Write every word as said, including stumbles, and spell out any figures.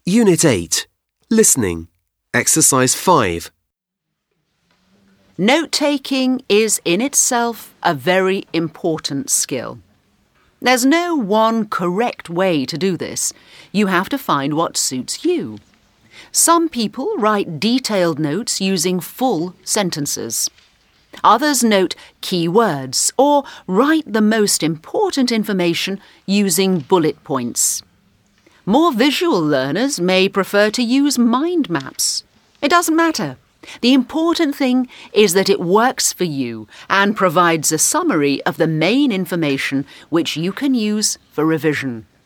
Unit eight. Listening. Exercise five. Note-taking is in itself a very important skill. There's no one correct way to do this. You have to find what suits you. Some people write detailed notes using full sentences. Others note key words or write the most important information using bullet points. More visual learners may prefer to use mind maps. It doesn't matter. The important thing is that it works for you and provides a summary of the main information which you can use for revision.